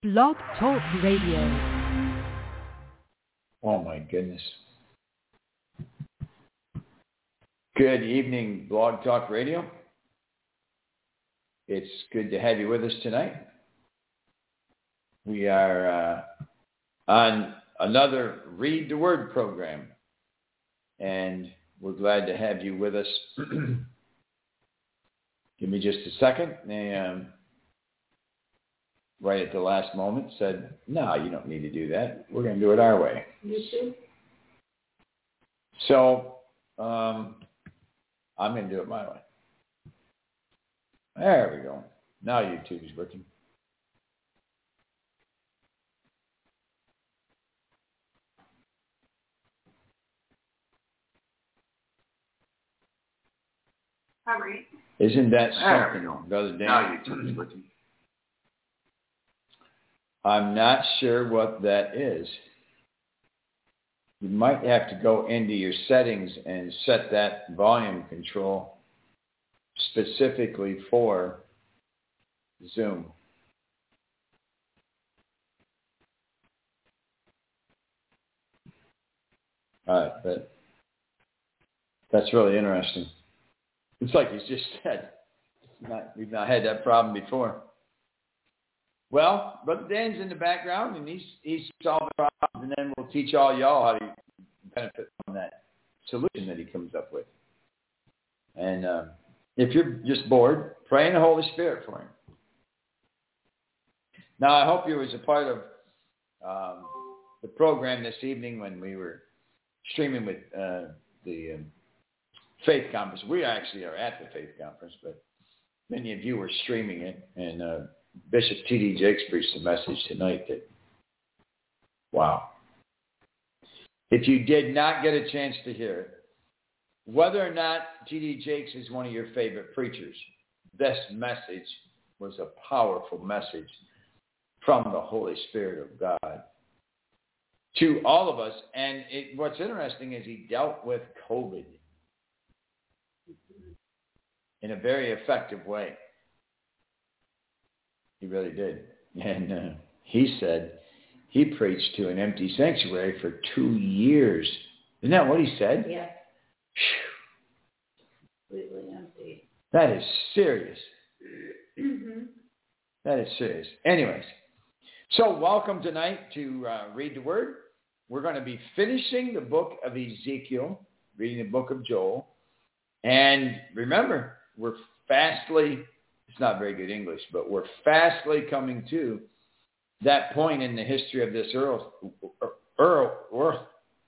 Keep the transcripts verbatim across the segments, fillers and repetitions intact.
Blog Talk Radio. Oh my goodness. Good evening, Blog Talk Radio. It's good to have you with us tonight. We are uh, on another Read the Word program, and we're glad to have you with us. Give me just a second. And right at the last moment said, no, you don't need to do that. We're going to do it our way. You too. So um, I'm going to do it my way. There we go. Now YouTube is working. All right. Isn't that There we something, go. Brother Dan? Now YouTube is working. I'm not sure what that is. You might have to go into your settings and set that volume control specifically for Zoom. All right, but that's really interesting. It's like you just said. It's not, we've not had that problem before. Well, Brother Dan's in the background, and he's he's solving problems, and then we'll teach all y'all how to benefit from that solution that he comes up with. And uh, if you're just bored, pray in the Holy Spirit for him. Now, I hope you was a part of um, the program this evening when we were streaming with uh, the um, Faith Conference. We actually are at the Faith Conference, but many of you were streaming it, and uh, Bishop T D Jakes preached a message tonight that, wow. If you did not get a chance to hear it, whether or not T D Jakes is one of your favorite preachers, this message was a powerful message from the Holy Spirit of God to all of us. And it, what's interesting is he dealt with COVID in a very effective way. He really did. And uh, he said he preached to an empty sanctuary for two years. Isn't that what he said? Yeah. Completely empty. That is serious. Mm-hmm. That is serious. Anyways, so welcome tonight to uh, Read the Word. We're going to be finishing the book of Ezekiel, reading the book of Joel. And remember, we're fastly... It's not very good English, but we're fastly coming to that point in the history of this earth, earth, worth,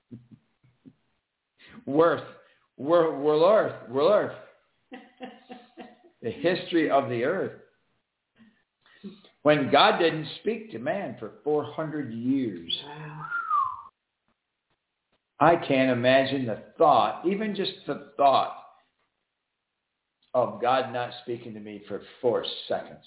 worth, world earth, world earth, the history of the earth. When God didn't speak to man for four hundred years. Wow. I can't imagine the thought, even just the thought, of God not speaking to me for four seconds.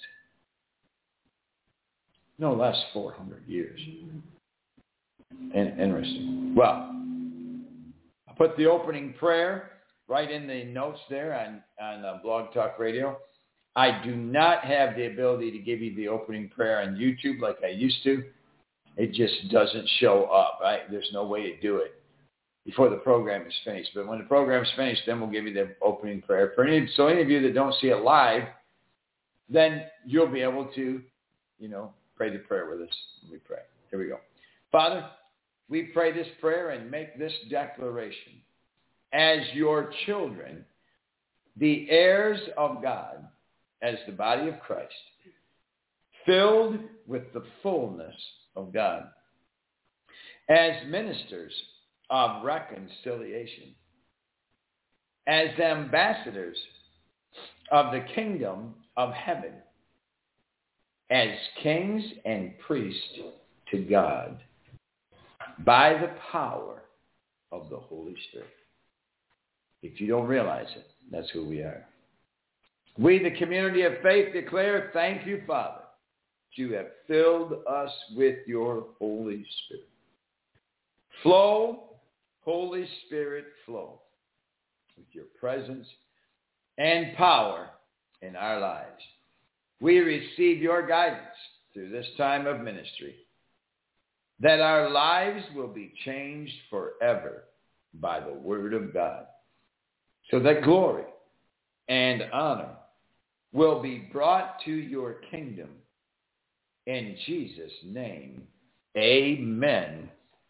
No less four hundred years. And, interesting. Well, I put the opening prayer right in the notes there on, on uh, Blog Talk Radio. I do not have the ability to give you the opening prayer on YouTube like I used to. It just doesn't show up. Right? There's no way to do it before the program is finished. But when the program is finished, then we'll give you the opening prayer. For any, so any of you that don't see it live, then you'll be able to, you know, pray the prayer with us. We pray. Here we go. Father, we pray this prayer and make this declaration. As your children, the heirs of God, as the body of Christ, filled with the fullness of God, as ministers of reconciliation, as ambassadors of the kingdom of heaven, as kings and priests to God, by the power of the Holy Spirit. If you don't realize it, that's who we are. We, the community of faith, declare, thank you, Father, that you have filled us with your Holy Spirit. Flow, Holy Spirit, flow with your presence and power in our lives. We receive your guidance through this time of ministry, that our lives will be changed forever by the word of God, so that glory and honor will be brought to your kingdom. In Jesus' name, amen.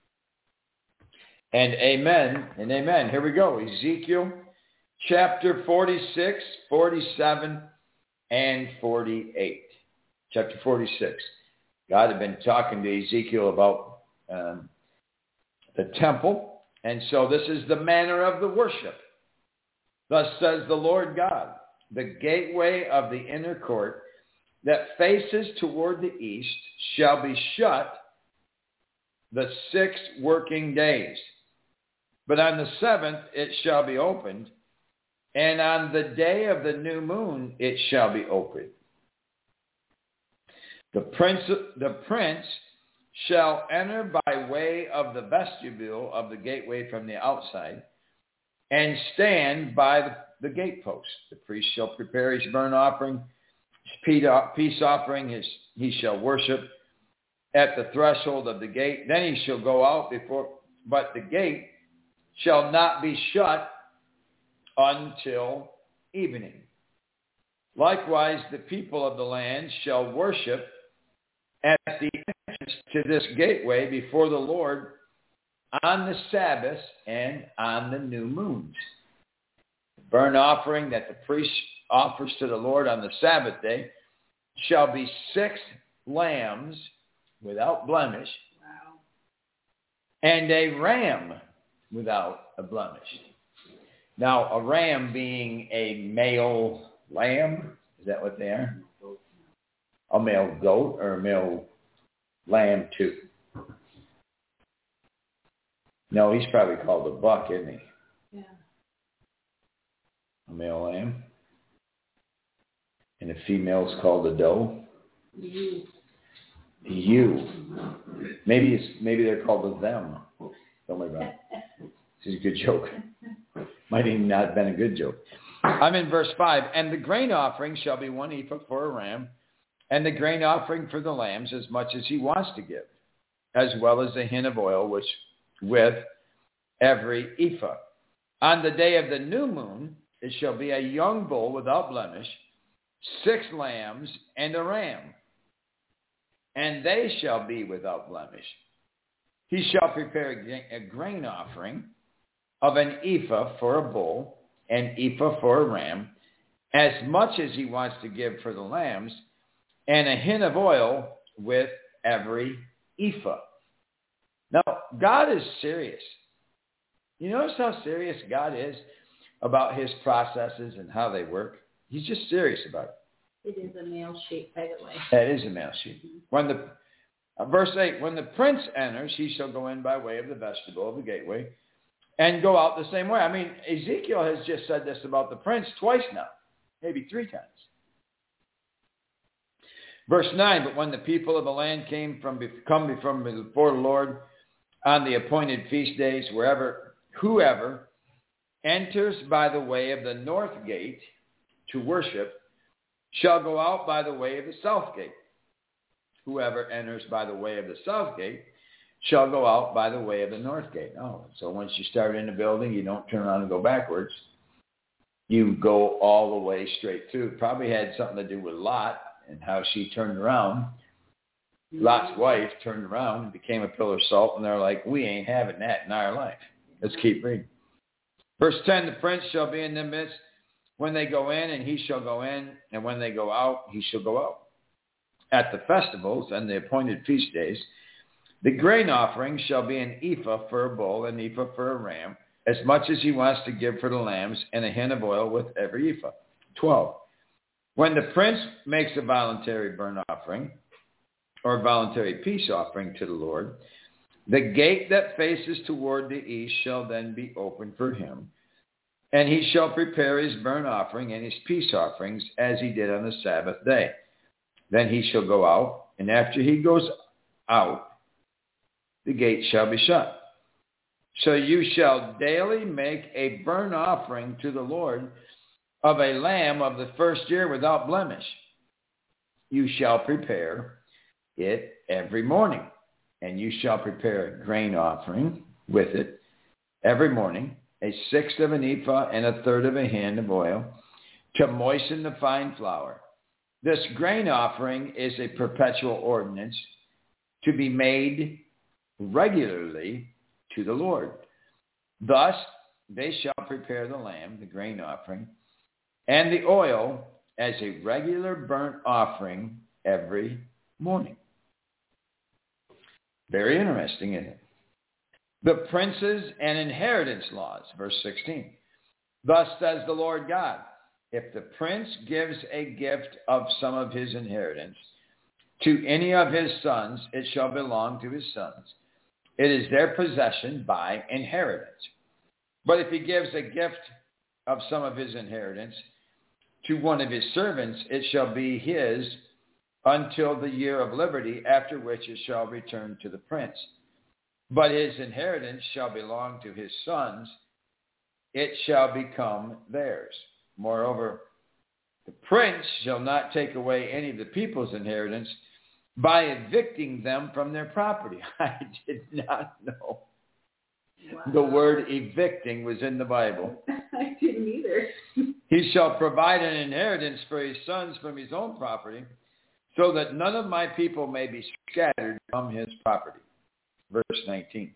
And amen and amen. Here we go. Ezekiel chapter forty-six, forty-seven, and forty-eight. Chapter forty-six. God had been talking to Ezekiel about um, the temple. And so this is the manner of the worship. Thus says the Lord God, the gateway of the inner court that faces toward the east shall be shut the six working days. But on the seventh it shall be opened, and on the day of the new moon it shall be opened. The prince, the prince shall enter by way of the vestibule of the gateway from the outside, and stand by the, the gatepost. The priest shall prepare his burnt offering, his peace offering, his, he shall worship at the threshold of the gate. Then he shall go out before, but the gate shall not be shut until evening. Likewise, the people of the land shall worship at the entrance to this gateway before the Lord on the Sabbath and on the new moons. The burnt offering that the priest offers to the Lord on the Sabbath day shall be six lambs without blemish, Wow. and a ram without a blemish. Now, a ram being a male lamb, is that what they are? A male goat or a male lamb too? No, he's probably called a buck, isn't he? Yeah. A male lamb. And a female's called a doe. You. The ewe. Maybe it's maybe they're called a them. Don't worry about it. This is a good joke. Might even not have been a good joke. I'm in verse five. And the grain offering shall be one ephah for a ram, and the grain offering for the lambs as much as he wants to give, as well as a hin of oil, which with every ephah. On the day of the new moon, it shall be a young bull without blemish, six lambs, and a ram, and they shall be without blemish. He shall prepare a grain offering of an ephah for a bull, an ephah for a ram, as much as he wants to give for the lambs, and a hin of oil with every ephah. Now, God is serious. You notice how serious God is about his processes and how they work? He's just serious about it. It is a male sheep, by the way. That is a male sheep. When the uh, verse eight, when the prince enters, he shall go in by way of the vestibule of the gateway and go out the same way. I mean, Ezekiel has just said this about the prince twice now, maybe three times. Verse nine, but when the people of the land came from come from before the Lord on the appointed feast days, wherever whoever enters by the way of the north gate to worship shall go out by the way of the south gate. Whoever enters by the way of the south gate shall go out by the way of the north gate. Oh, so once you start in the building, you don't turn around and go backwards. You go all the way straight through. It probably had something to do with Lot and how she turned around. Lot's wife turned around and became a pillar of salt, and they're like, we ain't having that in our life. Let's keep reading. Verse ten, the prince shall be in the midst when they go in, and he shall go in, and when they go out, he shall go out. At the festivals and the appointed feast days, the grain offering shall be an ephah for a bull, an ephah for a ram, as much as he wants to give for the lambs, and a hin of oil with every ephah. twelve. When the prince makes a voluntary burnt offering, or voluntary peace offering to the Lord, the gate that faces toward the east shall then be opened for him, and he shall prepare his burnt offering and his peace offerings as he did on the Sabbath day. Then he shall go out, and after he goes out, the gate shall be shut. So you shall daily make a burnt offering to the Lord of a lamb of the first year without blemish. You shall prepare it every morning. And you shall prepare a grain offering with it every morning, a sixth of an ephah and a third of a hin of oil, to moisten the fine flour. This grain offering is a perpetual ordinance to be made regularly to the Lord. Thus they shall prepare the lamb, the grain offering, and the oil as a regular burnt offering every morning. Very interesting, isn't it? The princes and inheritance laws, verse sixteen. Thus says the Lord God, if the prince gives a gift of some of his inheritance to any of his sons, it shall belong to his sons. It is their possession by inheritance. But if he gives a gift of some of his inheritance to one of his servants, it shall be his until the year of liberty, after which it shall return to the prince. But his inheritance shall belong to his sons. It shall become theirs. Moreover, the prince shall not take away any of the people's inheritance by evicting them from their property. I did not know Wow. the word evicting was in the Bible. I didn't either. He shall provide an inheritance for his sons from his own property, so that none of my people may be scattered from his property. Verse nineteen.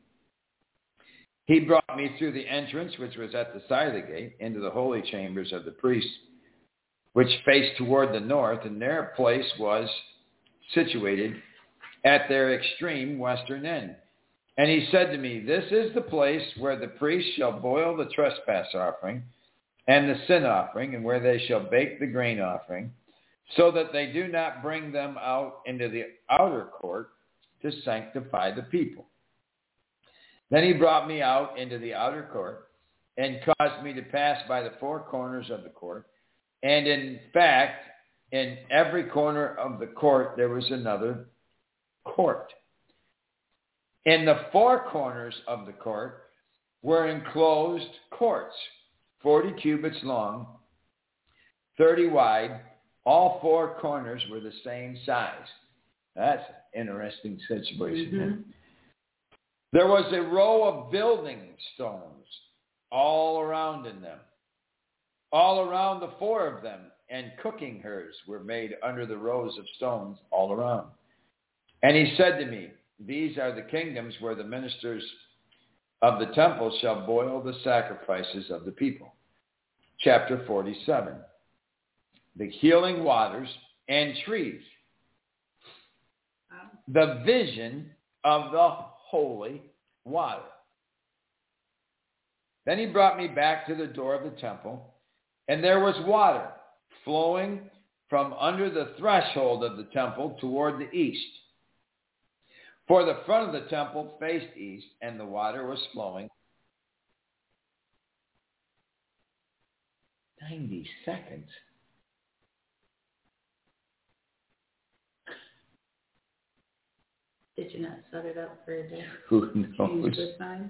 He brought me through the entrance, which was at the side of the gate, into the holy chambers of the priests, which faced toward the north, and their place was situated at their extreme western end. And he said to me, this is the place where the priests shall boil the trespass offering and the sin offering, and where they shall bake the grain offering, so that they do not bring them out into the outer court to sanctify the people. Then he brought me out into the outer court and caused me to pass by the four corners of the court. And in fact, in every corner of the court, there was another court. In the four corners of the court were enclosed courts, forty cubits long, thirty wide. All four corners were the same size. That's an interesting situation. Mm-hmm. There was a row of building stones all around in them, all around the four of them, and cooking hearths were made under the rows of stones all around. And he said to me, these are the kingdoms where the ministers of the temple shall boil the sacrifices of the people. Chapter forty-seven. The healing waters and trees. The vision of the holy water. Then he brought me back to the door of the temple, and there was water flowing from under the threshold of the temple toward the east. For the front of the temple faced east, and the water was flowing. ninety seconds. Did you not set it up for a day? Who Change knows? the time?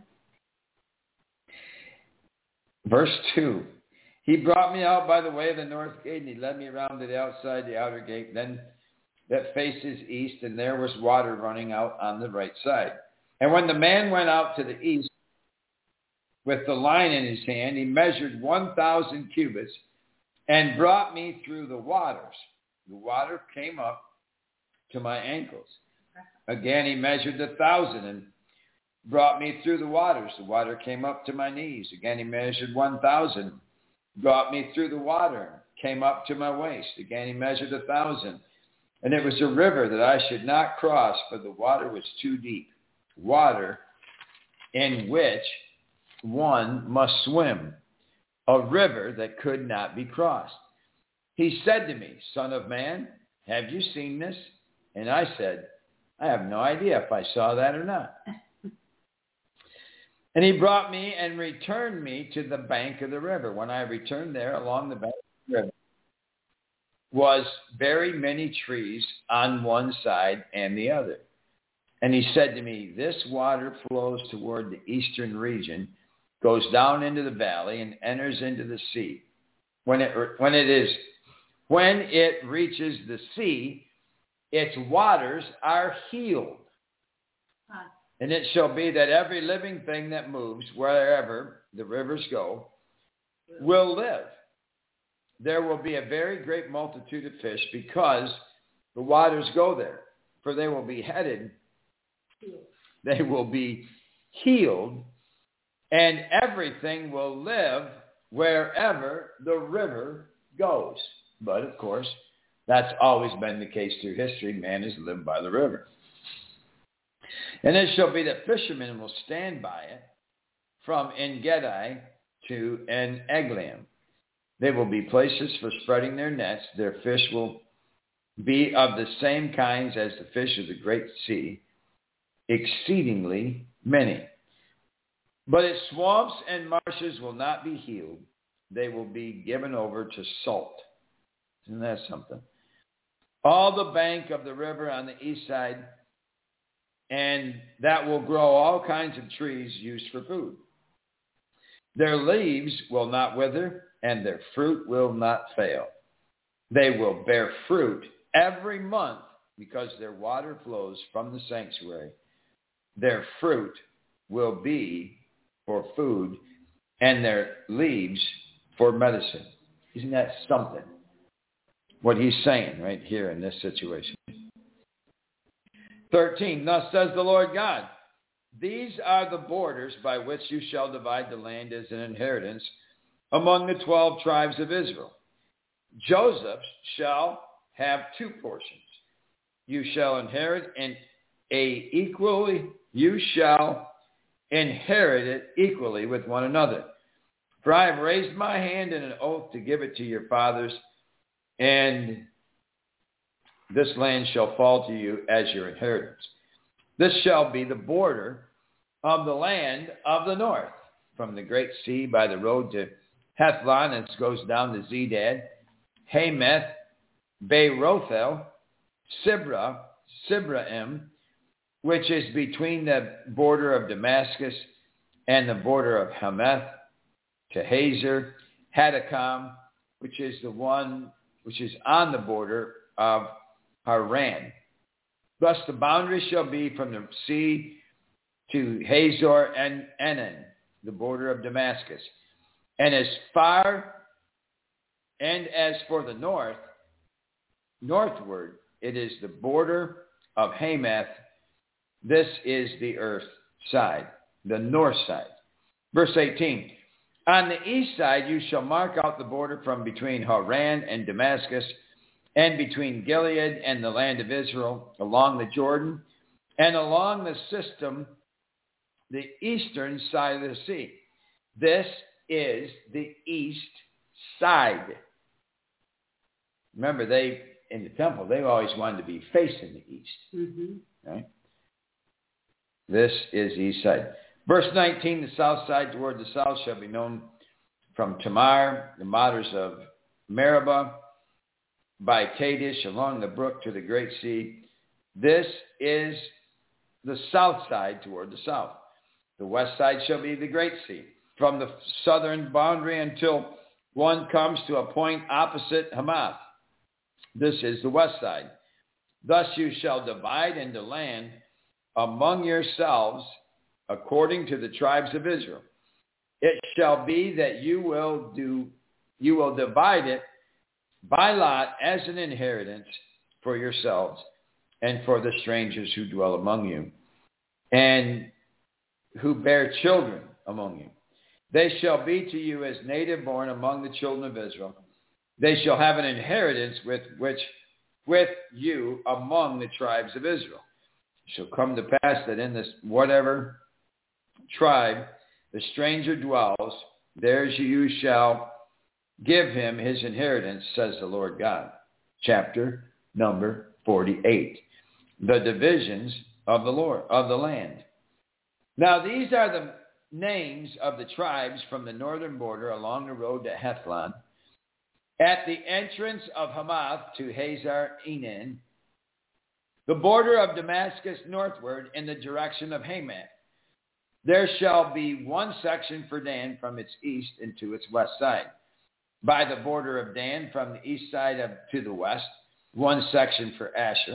Verse two. He brought me out by the way of the north gate, and he led me around to the outside, the outer gate, then that faces east, and there was water running out on the right side. And when the man went out to the east with the line in his hand, he measured one thousand cubits and brought me through the waters. The water came up to my ankles. Again, he measured the thousand and brought me through the waters. The water came up to my knees. Again, he measured one thousand, brought me through the water, came up to my waist. Again, he measured a thousand. And it was a river that I should not cross, for the water was too deep. Water in which one must swim. A river that could not be crossed. He said to me, Son of man, have you seen this? And I said, I have no idea if I saw that or not. And he brought me and returned me to the bank of the river. When I returned there along the bank of the river, was very many trees on one side and the other. And he said to me, this water flows toward the eastern region, goes down into the valley, and enters into the sea. When it when it is when it reaches the sea, its waters are healed. Huh. And it shall be that every living thing that moves wherever the rivers go will live. There will be a very great multitude of fish because the waters go there. For they will be headed, they will be healed, and everything will live wherever the river goes. But, of course, that's always been the case through history. Man has lived by the river. And it shall be that fishermen will stand by it from En-Gedi to En-Eglaim. They will be places for spreading their nets. Their fish will be of the same kinds as the fish of the great sea, exceedingly many. But its swamps and marshes will not be healed. They will be given over to salt. Isn't that something? All the bank of the river on the east side, and that will grow all kinds of trees used for food. Their leaves will not wither, and their fruit will not fail. They will bear fruit every month because their water flows from the sanctuary. Their fruit will be for food, and their leaves for medicine. Isn't that something? What he's saying right here in this situation. thirteen, thus says the Lord God, these are the borders by which you shall divide the land as an inheritance among the twelve tribes of Israel. Joseph shall have two portions. You shall inherit in a equally, you shall inherit it equally with one another. For I have raised my hand in an oath to give it to your fathers, and this land shall fall to you as your inheritance. This shall be the border of the land of the north, from the great sea by the road to Hethlon, and it goes down to Zedad, Hamath, Beerothel, Sibra, Sibraim, which is between the border of Damascus and the border of Hamath, to Hazer, Hadakam, which is the one which is on the border of Haran. Thus the boundary shall be from the sea to Hazor and Enon, the border of Damascus. And as far and as for the north, northward, it is the border of Hamath. This is the earth side, the north side. Verse eighteen, on the east side you shall mark out the border from between Haran and Damascus, and between Gilead and the land of Israel, along the Jordan, and along the system, the eastern side of the sea. This is the east side. Remember, they, in the temple, they always wanted to be facing the east. Mm-hmm. Right? This is the east side. Verse nineteen, the south side toward the south shall be known from Tamar, the waters of Meribah, by Kadesh, along the brook to the great sea. This is the south side toward the south. The west side shall be the great sea, from the southern boundary until one comes to a point opposite Hamath. This is the west side. Thus you shall divide into land among yourselves according to the tribes of Israel. It shall be that you will do, you will divide it by lot as an inheritance for yourselves and for the strangers who dwell among you and who bear children among you. They shall be to you as native born among the children of Israel. They shall have an inheritance with which with you among the tribes of Israel. It shall come to pass that in this whatever tribe the stranger dwells, there you shall give him his inheritance, says the Lord God. Chapter number forty-eight. The divisions of the Lord of the land. Now these are the names of the tribes from the northern border along the road to Hethlon, at the entrance of Hamath to Hazar Enan, the border of Damascus northward in the direction of Hamath. There shall be one section for Dan from its east into its west side. By the border of Dan from the east side of, to the west, one section for Asher.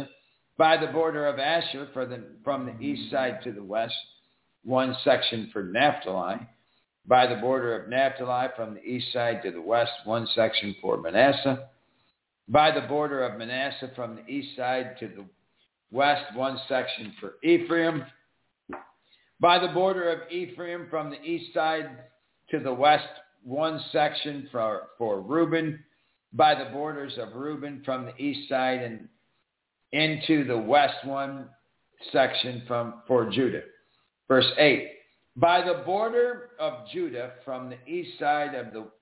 By the border of Asher for the, from the east side to the west, one section for Naphtali. By the border of Naphtali from the east side to the west, one section for Manasseh. By the border of Manasseh from the east side to the west, one section for Ephraim. By the border of Ephraim from the east side to the west, one section for, for Reuben. By the borders of Reuben from the east side and into the west, one section from for Judah. Verse eight. By the border of Judah from the east side of the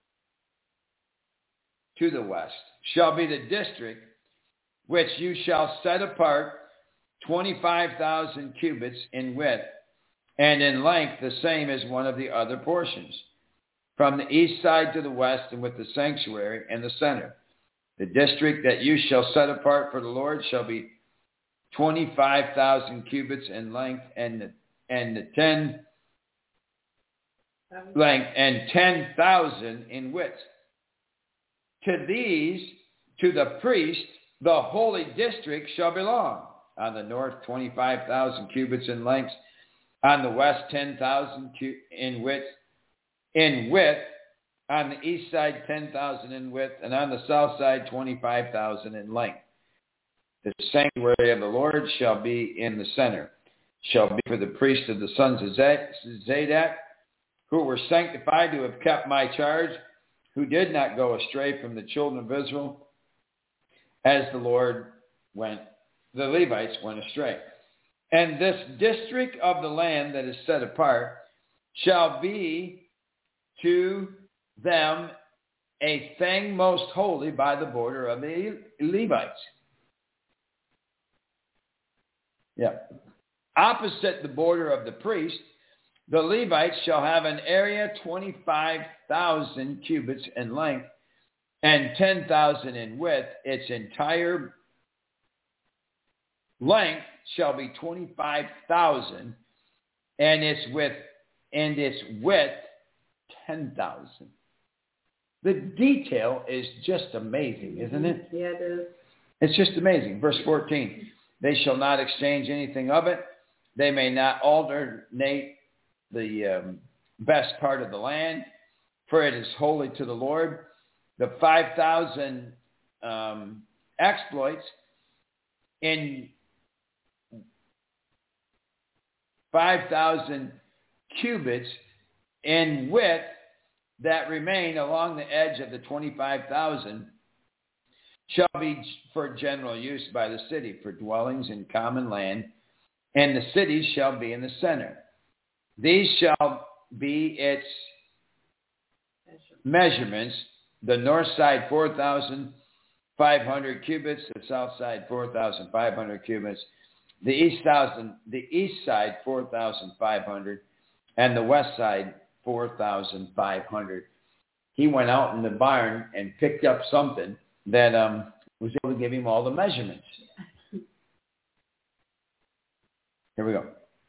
to the west shall be the district which you shall set apart, twenty-five thousand cubits in width, and in length the same as one of the other portions, from the east side to the west, and with the sanctuary in the center. The district that you shall set apart for the Lord shall be twenty-five thousand cubits in length, and the, and the ten length and ten thousand in width. To these, to the priest, the holy district shall belong. On the north, twenty-five thousand cubits in length. On the west, ten thousand in width. In width, on the east side, ten thousand in width, and on the south side, twenty-five thousand in length. The sanctuary of the Lord shall be in the center, shall be for the priests of the sons of Zadok, who were sanctified to have kept my charge, who did not go astray from the children of Israel, as the Lord went, the Levites went astray. And this district of the land that is set apart shall be to them a thing most holy by the border of the Levites. Yeah. Opposite the border of the priest, the Levites shall have an area twenty-five thousand cubits in length and ten thousand in width. Its entire length shall be twenty-five thousand, and its width and its width ten thousand. The detail is just amazing, isn't it? Yeah, it is. It's just amazing. Verse fourteen. They shall not exchange anything of it. They may not alternate the um, best part of the land, for it is holy to the Lord. The five thousand um, exploits in five thousand cubits in width that remain along the edge of the twenty-five thousand shall be for general use by the city, for dwellings in common land, and the city shall be in the center. These shall be its measurements: the north side four thousand five hundred cubits, the south side four thousand five hundred cubits, the east thousand, the east side four thousand five hundred, and the west side four thousand five hundred. He went out in the barn and picked up something that um, was able to give him all the measurements. Here we go.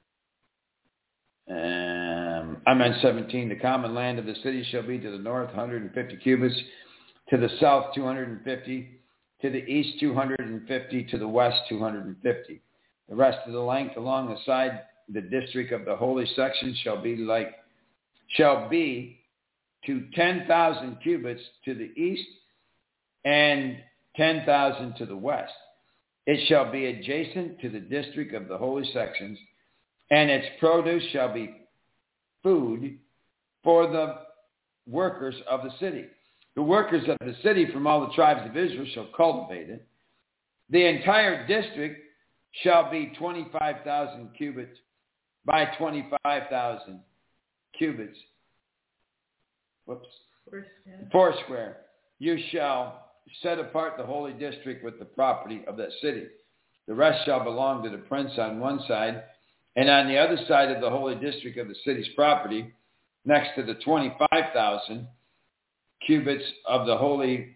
Um, I'm on seventeen. The common land of the city shall be to the north one hundred fifty cubits, to the south two hundred fifty, to the east two hundred fifty, to the west two hundred fifty. The rest of the length along the side, the district of the holy section shall be like, shall be to ten thousand cubits to the east and ten thousand to the west. It shall be adjacent to the district of the holy sections, and its produce shall be food for the workers of the city. The workers of the city from all the tribes of Israel shall cultivate it. The entire district shall be twenty-five thousand cubits by twenty-five thousand cubits. Whoops. Foursquare. Foursquare. You shall set apart the holy district with the property of that city. The rest shall belong to the prince on one side, and on the other side of the holy district of the city's property, next to the twenty-five thousand cubits of the holy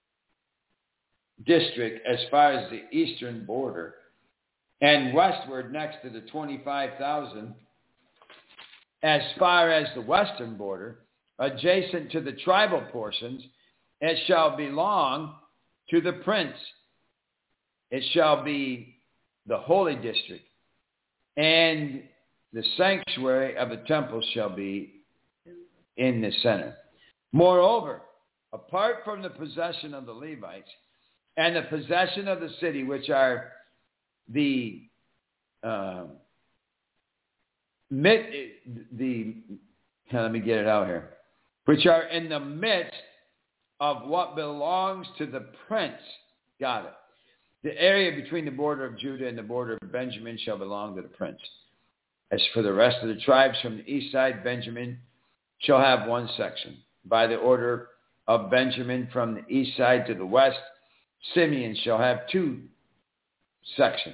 district as far as the eastern border, and westward next to the twenty-five thousand as far as the western border, adjacent to the tribal portions, it shall belong to the prince. It shall be the holy district, and the sanctuary of the temple shall be in the center. Moreover, apart from the possession of the Levites and the possession of the city, which are the uh, mid, the let me get it out here, which are in the midst of what belongs to the prince. Got it. The area between the border of Judah and the border of Benjamin shall belong to the prince. As for the rest of the tribes from the east side, Benjamin shall have one section. By the order of Benjamin from the east side to the west, Simeon shall have two sections.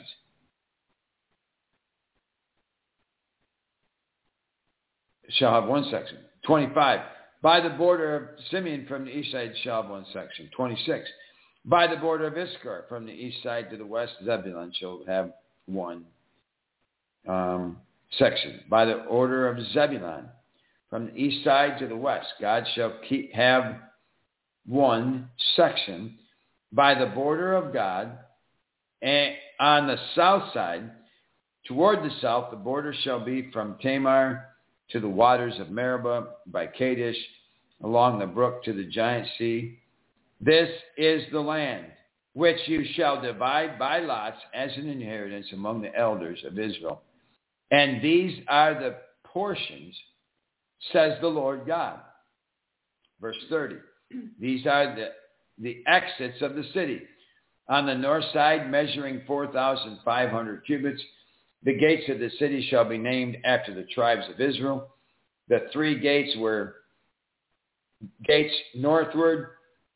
Shall have one section. twenty-five. By the border of Simeon from the east side shall have one section. twenty-six. By the border of Issachar from the east side to the west, Zebulun shall have one um, section. By the order of Zebulun from the east side to the west, God shall keep, have one section. By the border of God, and on the south side, toward the south, the border shall be from Tamar to the waters of Meribah, by Kadesh, along the brook to the giant sea. This is the land which you shall divide by lots as an inheritance among the elders of Israel. And these are the portions, says the Lord God. Verse thirty. These are the, the exits of the city. On the north side, measuring four thousand five hundred cubits, the gates of the city shall be named after the tribes of Israel. The three gates were gates northward,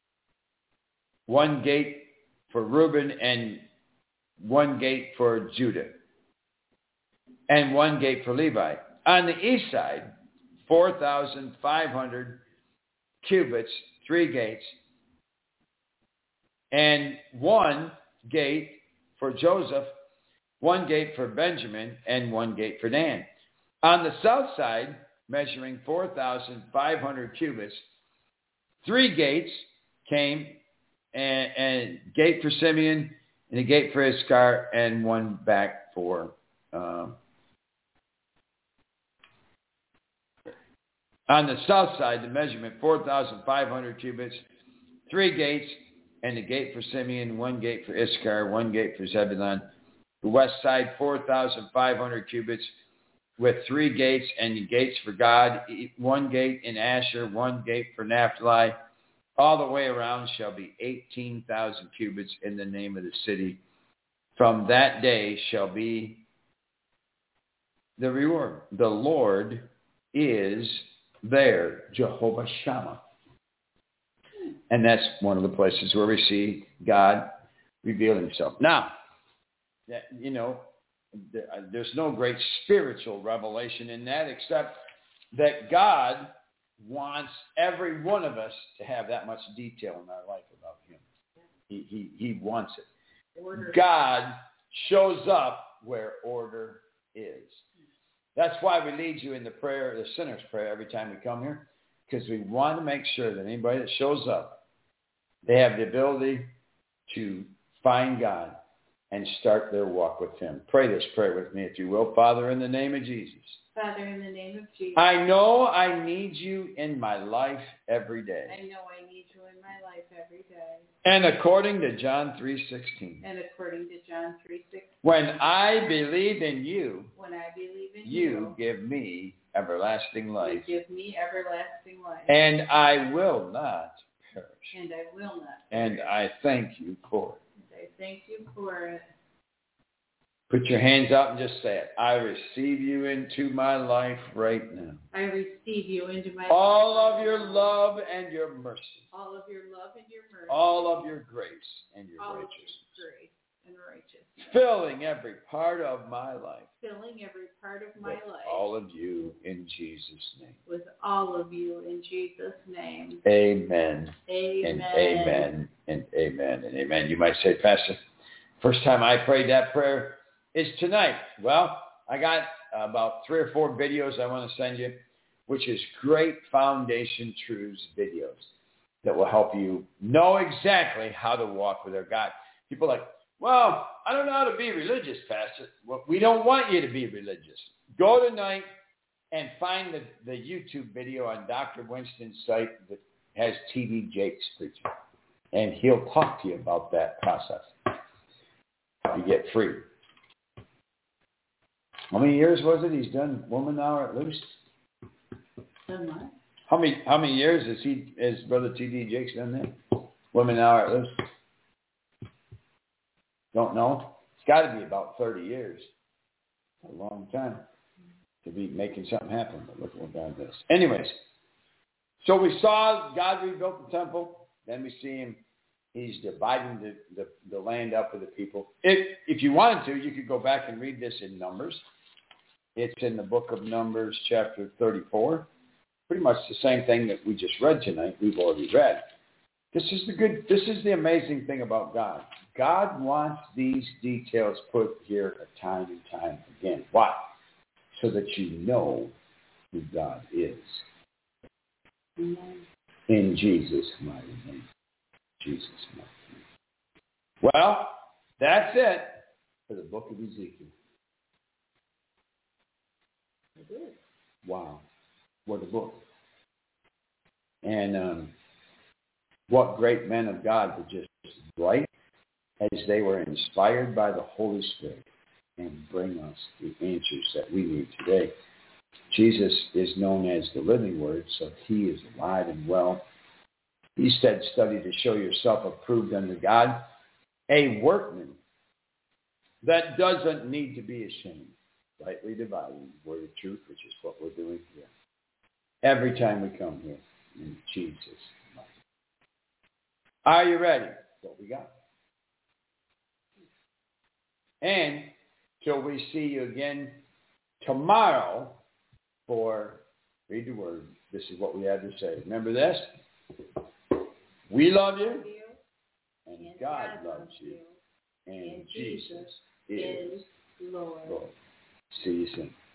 one gate for Reuben and one gate for Judah, and one gate for Levi. On the east side, four thousand five hundred cubits, three gates, and one gate for Joseph, one gate for Benjamin, and one gate for Dan. On the south side, measuring four thousand five hundred cubits, three gates came, and, and a gate for Simeon, and a gate for Issachar, and one back for... Uh, on the south side, the measurement, four thousand five hundred cubits, three gates, and a gate for Simeon, one gate for Issachar, one gate for Zebulun. The west side, four thousand five hundred cubits, with three gates, and the gates for God, one gate in Asher, one gate for Naphtali. All the way around shall be eighteen thousand cubits in the name of the city. From that day shall be the reward. The Lord is there, Jehovah Shammah. And that's one of the places where we see God reveal himself. Now, that, you know, there's no great spiritual revelation in that, except that God wants every one of us to have that much detail in our life about him. He, he, he wants it. Order. God shows up where order is. That's why we lead you in the prayer, the sinner's prayer, every time we come here, because we want to make sure that anybody that shows up, they have the ability to find God and start their walk with him. Pray this prayer with me, if you will. Father, in the name of Jesus. Father, in the name of Jesus. I know I need you in my life every day. I know I need you in my life every day. And according to John three sixteen. And according to John three sixteen. When I believe in you. When I believe in you. You. give me everlasting life. You give me everlasting life. And I will not perish. And I will not perish. And I thank you for it. And I thank you for it. Put your hands up and just say it. I receive you into my life right now. I receive you into my all life. All of your love and your mercy. All of your love and your mercy. All of your grace and your all righteousness. Of your grace and righteousness. Filling every part of my life. Filling every part of my with life. all of you in Jesus' name. With all of you in Jesus' name. Amen. Amen. And amen. And amen. And amen. You might say, Pastor, first time I prayed that prayer is tonight. Well, I got about three or four videos I want to send you, which is great foundation truths videos that will help you know exactly how to walk with our God. People are like, Well, I don't know how to be religious, Pastor. Well, we don't want you to be religious. Go tonight and find the, the YouTube video on Doctor Winston's site that has T D Jakes preaching. And he'll talk to you about that process. You get free. How many years was it he's done Woman Hour at Loose? Done what? How many how many years has he has Brother T D Jakes done that? Woman Hour at Loose? Don't know? It's got to be about thirty years. A long time to be making something happen. But look what God does. Anyways, so we saw God rebuilt the temple. Then we see him. He's dividing the, the, the land up with the people. If, if you wanted to, you could go back and read this in Numbers. It's in the book of Numbers, chapter thirty-four. Pretty much the same thing that we just read tonight. We've already read. This is the good. This is the amazing thing about God. God wants these details put here time and time again. Why? So that you know who God is. Amen. In Jesus' mighty name. Jesus' mighty name. Well, that's it for the book of Ezekiel. It is. Wow. What a book. And um, what great men of God were just write as they were inspired by the Holy Spirit and bring us the answers that we need today. Jesus is known as the living word, so he is alive and well. He said, study to show yourself approved unto God, a workman that doesn't need to be ashamed, rightly dividing the word of truth, which is what we're doing here. Every time we come here in Jesus' name. Are you ready? What we got? And till we see you again tomorrow for Read the Word. This is what we had to say. Remember this? We love you, and God loves you, and Jesus is Lord. See you soon.